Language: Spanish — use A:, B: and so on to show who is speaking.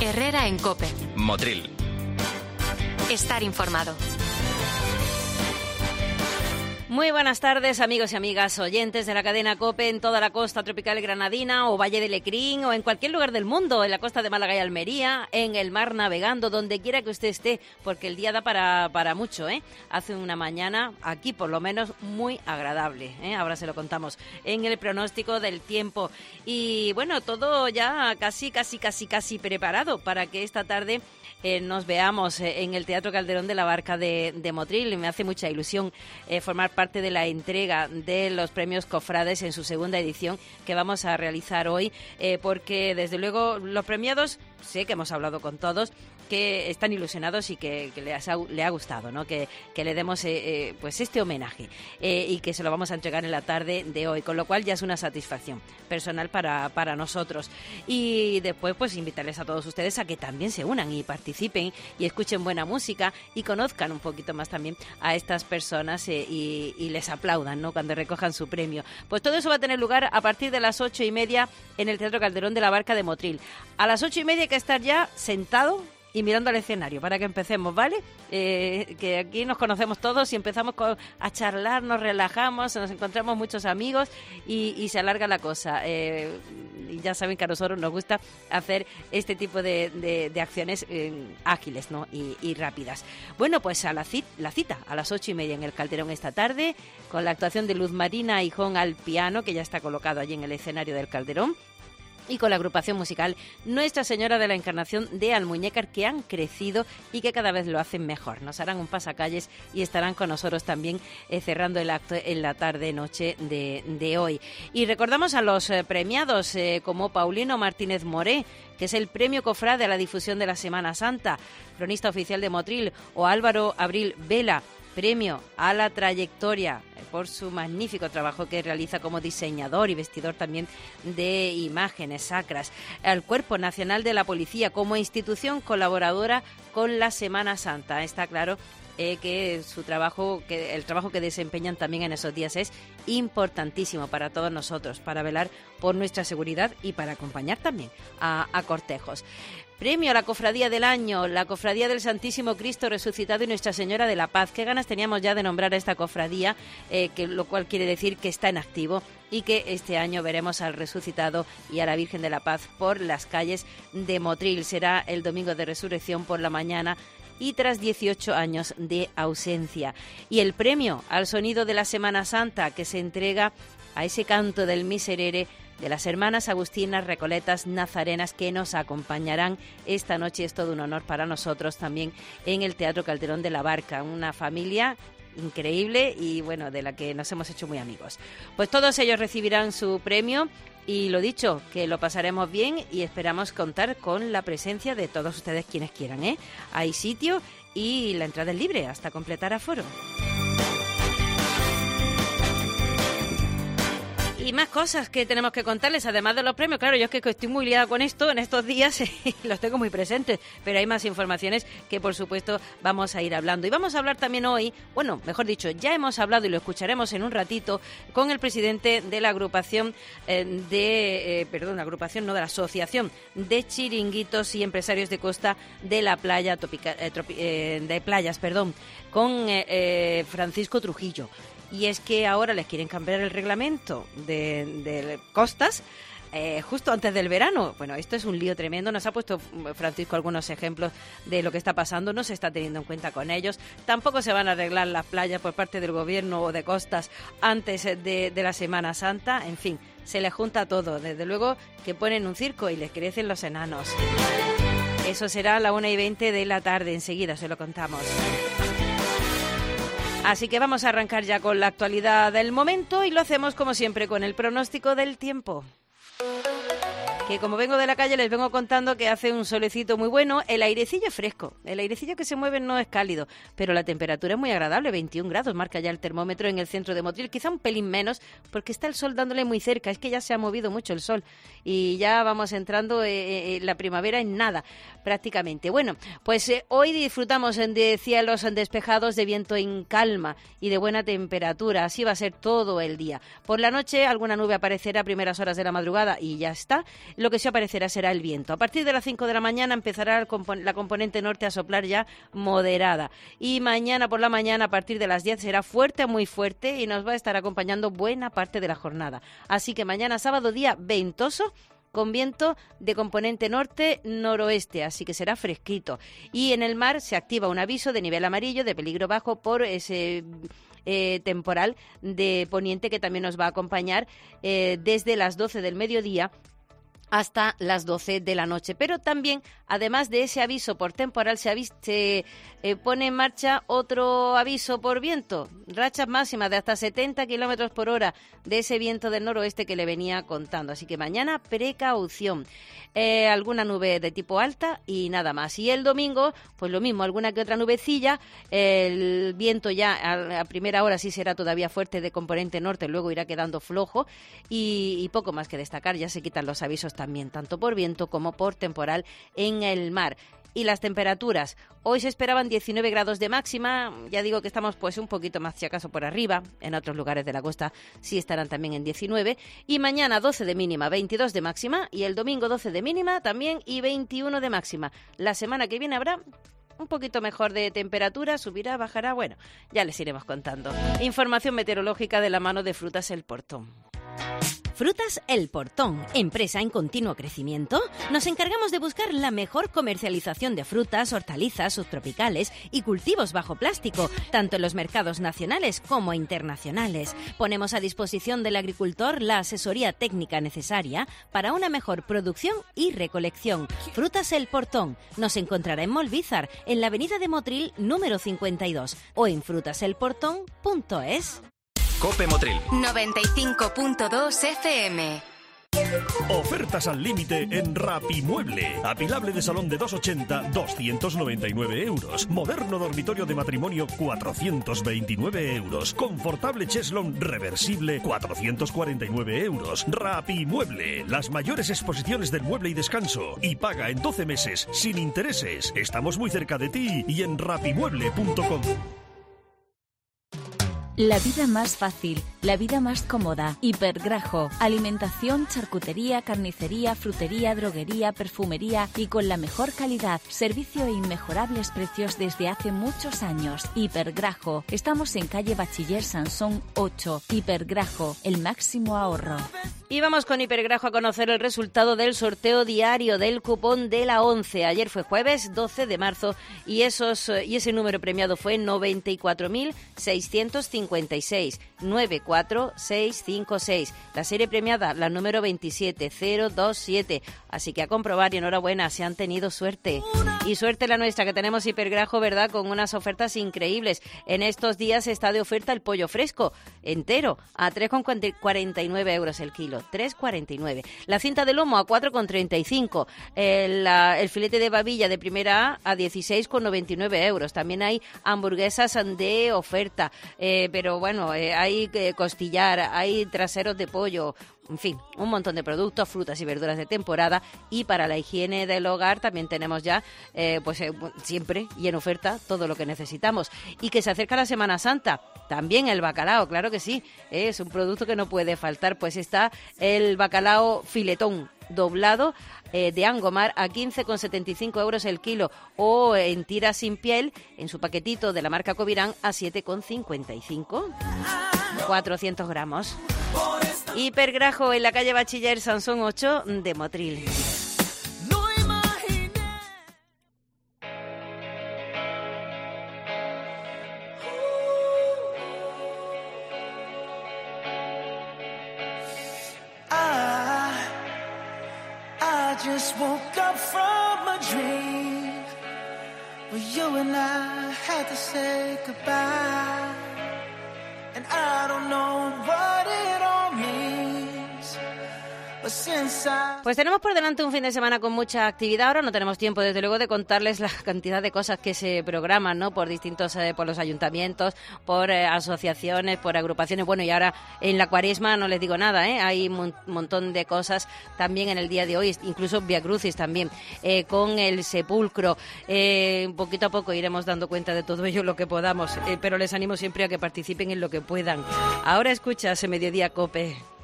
A: Herrera en COPE.
B: Motril.
A: Estar informado.
C: Muy buenas tardes, amigos y amigas oyentes de la cadena COPE en toda la costa tropical granadina o Valle de Lecrín o en cualquier lugar del mundo, en la costa de Málaga y Almería, en el mar navegando, donde quiera que usted esté, porque el día da para mucho, ¿eh? Hace una mañana, aquí por lo menos, muy agradable, ¿eh? Ahora se lo contamos en el pronóstico del tiempo. Y bueno, todo ya casi preparado para que esta tarde nos veamos en el Teatro Calderón de la Barca de Motril. Me hace mucha ilusión formar parte de la entrega de los premios Cofrades en su segunda edición que vamos a realizar hoy, porque desde luego los premiados, sé que hemos hablado con todos, que están ilusionados y que le ha gustado, ¿no? Que le demos pues este homenaje y que se lo vamos a entregar en la tarde de hoy, con lo cual ya es una satisfacción personal para nosotros. Y después pues invitarles a todos ustedes a que también se unan y participen y escuchen buena música y conozcan un poquito más también a estas personas y les aplaudan, ¿no? Cuando recojan su premio. Pues todo eso va a tener lugar a partir de las 8:30 en el Teatro Calderón de la Barca de Motril. A las 8:30 hay que estar ya sentado y mirando al escenario para que empecemos, ¿vale? Que aquí nos conocemos todos y empezamos a charlar, nos relajamos, nos encontramos muchos amigos y se alarga la cosa. Y ya saben que a nosotros nos gusta hacer este tipo de acciones ágiles, ¿no? Y rápidas. Bueno, pues a la cita a las 8:30 en el Calderón esta tarde, con la actuación de Luz Marina Hijón al piano, que ya está colocado allí en el escenario del Calderón, y con la agrupación musical Nuestra Señora de la Encarnación de Almuñécar, que han crecido y que cada vez lo hacen mejor. Nos harán un pasacalles y estarán con nosotros también cerrando el acto en la tarde-noche de hoy. Y recordamos a los premiados como Paulino Martínez Moré, que es el premio Cofrade a la difusión de la Semana Santa, cronista oficial de Motril, o Álvaro Abril Vela, premio a la trayectoria por su magnífico trabajo que realiza como diseñador y vestidor también de imágenes sacras. Al Cuerpo Nacional de la Policía como institución colaboradora con la Semana Santa. Está claro que el trabajo que desempeñan también en esos días es importantísimo para todos nosotros, para velar por nuestra seguridad y para acompañar también a cortejos. Premio a la Cofradía del Año, la Cofradía del Santísimo Cristo Resucitado y Nuestra Señora de la Paz. Qué ganas teníamos ya de nombrar a esta cofradía, lo cual quiere decir que está en activo y que este año veremos al Resucitado y a la Virgen de la Paz por las calles de Motril. Será el domingo de Resurrección por la mañana y tras 18 años de ausencia. Y el premio al sonido de la Semana Santa, que se entrega a ese canto del Miserere de las hermanas agustinas recoletas nazarenas, que nos acompañarán esta noche. Es todo un honor para nosotros también en el Teatro Calderón de la Barca, una familia increíble y bueno, de la que nos hemos hecho muy amigos. Pues todos ellos recibirán su premio y lo dicho, que lo pasaremos bien y esperamos contar con la presencia de todos ustedes quienes quieran, ¿eh? Hay sitio y la entrada es libre hasta completar aforo. Y más cosas que tenemos que contarles, además de los premios. Claro, yo es que estoy muy liada con esto en estos días y los tengo muy presentes, pero hay más informaciones que, por supuesto, vamos a ir hablando. Y vamos a hablar también hoy, bueno, mejor dicho, ya hemos hablado y lo escucharemos en un ratito con el presidente de la agrupación de la Asociación de Chiringuitos y Empresarios de Costa de la Playa con Francisco Trujillo. Y es que ahora les quieren cambiar el reglamento de costas justo antes del verano. Bueno, esto es un lío tremendo. Nos ha puesto Francisco algunos ejemplos de lo que está pasando. No se está teniendo en cuenta con ellos. Tampoco se van a arreglar las playas por parte del gobierno o de costas antes de la Semana Santa. En fin, se les junta todo. Desde luego que ponen un circo y les crecen los enanos. Eso será a la 1:20 de la tarde. Enseguida se lo contamos. Así que vamos a arrancar ya con la actualidad del momento y lo hacemos como siempre con el pronóstico del tiempo. Que como vengo de la calle les vengo contando que hace un solecito muy bueno, el airecillo es fresco, el airecillo que se mueve no es cálido, pero la temperatura es muy agradable, 21 grados marca ya el termómetro en el centro de Motril, quizá un pelín menos porque está el sol dándole muy cerca, es que ya se ha movido mucho el sol y ya vamos entrando la primavera en nada prácticamente. Bueno, pues hoy disfrutamos de cielos despejados, de viento en calma y de buena temperatura, así va a ser todo el día. Por la noche alguna nube aparecerá a primeras horas de la madrugada y ya está. lo que sí aparecerá será el viento. A partir de las 5 de la mañana empezará la componente norte a soplar ya moderada. Y mañana por la mañana, a partir de las 10, será fuerte, muy fuerte, y nos va a estar acompañando buena parte de la jornada. Así que mañana sábado, día ventoso, con viento de componente norte-noroeste, así que será fresquito. Y en el mar se activa un aviso de nivel amarillo, de peligro bajo, por ese temporal de poniente que también nos va a acompañar desde las 12 del mediodía hasta las 12 de la noche. Pero también, además de ese aviso por temporal, se pone en marcha otro aviso por viento. Rachas máximas de hasta 70 kilómetros por hora de ese viento del noroeste que le venía contando. Así que mañana, precaución. Alguna nube de tipo alta y nada más. Y el domingo, pues lo mismo, alguna que otra nubecilla. El viento ya a primera hora sí será todavía fuerte de componente norte, luego irá quedando flojo y poco más que destacar. Ya se quitan los avisos también, tanto por viento como por temporal en el mar. Y las temperaturas, hoy se esperaban 19 grados de máxima, ya digo que estamos pues un poquito más si acaso por arriba, en otros lugares de la costa sí estarán también en 19, y mañana 12 de mínima, 22 de máxima, y el domingo 12 de mínima también y 21 de máxima. La semana que viene habrá un poquito mejor de temperatura, subirá, bajará, bueno, ya les iremos contando. Información meteorológica de la mano de Frutas El Portón.
B: Frutas El Portón, empresa en continuo crecimiento. Nos encargamos de buscar la mejor comercialización de frutas, hortalizas, subtropicales y cultivos bajo plástico, tanto en los mercados nacionales como internacionales. Ponemos a disposición del agricultor la asesoría técnica necesaria para una mejor producción y recolección. Frutas El Portón nos encontrará en Molvízar, en la avenida de Motril número 52 o en frutaselportón.es.
D: COPE Motril
A: 95.2 FM.
E: Ofertas al límite en Rapimueble. Apilable de salón de 2,80, 299 euros. Moderno dormitorio de matrimonio, 429 euros. Confortable cheslón reversible, 449 euros. Rapimueble, las mayores exposiciones del mueble y descanso. Y paga en 12 meses, sin intereses. Estamos muy cerca de ti y en rapimueble.com.
F: La vida más fácil, la vida más cómoda. Hipergrajo. Alimentación, charcutería, carnicería, frutería, droguería, perfumería y con la mejor calidad. Servicio e inmejorables precios desde hace muchos años. Hipergrajo. Estamos en calle Bachiller Sansón 8. Hipergrajo. El máximo ahorro.
C: Y vamos con Hipergrajo a conocer el resultado del sorteo diario del cupón de la 11. Ayer fue jueves 12 de marzo y ese número premiado fue 94.656. 94656. La serie premiada, la número 27027. Así que a comprobar y enhorabuena, se han tenido suerte. Y suerte la nuestra, que tenemos Hipergrajo, ¿verdad? Con unas ofertas increíbles. En estos días está de oferta el pollo fresco entero a 3,49 euros el kilo. 3,49. La cinta de lomo a 4,35. El filete de babilla de primera A 16,99 euros. También hay hamburguesas de oferta. Pero bueno, hay costillar, hay traseros de pollo. En fin, un montón de productos, frutas y verduras de temporada. Y para la higiene del hogar también tenemos ya, siempre y en oferta, todo lo que necesitamos. Y que se acerca la Semana Santa. También el bacalao, claro que sí. Es un producto que no puede faltar. Pues está el bacalao filetón doblado de Angomar a 15,75 euros el kilo, o en tira sin piel, en su paquetito de la marca Covirán, a 7,55. 400 gramos. Hipergrajo en la calle Bachiller Sansón 8 de Motril.
G: Just woke up from a dream where you and I had to say goodbye, and I don't know what it all means, but since
C: Pues tenemos por delante un fin de semana con mucha actividad. Ahora no tenemos tiempo, desde luego, de contarles la cantidad de cosas que se programan, ¿no? Por distintos, por los ayuntamientos, por asociaciones, por agrupaciones. Bueno, y ahora en la Cuaresma no les digo nada, ¿eh? Hay un montón de cosas también en el día de hoy, incluso Via Crucis también, con el sepulcro. Poquito a poco iremos dando cuenta de todo ello lo que podamos, pero les animo siempre a que participen en lo que puedan. Ahora escuchas Mediodía COPE.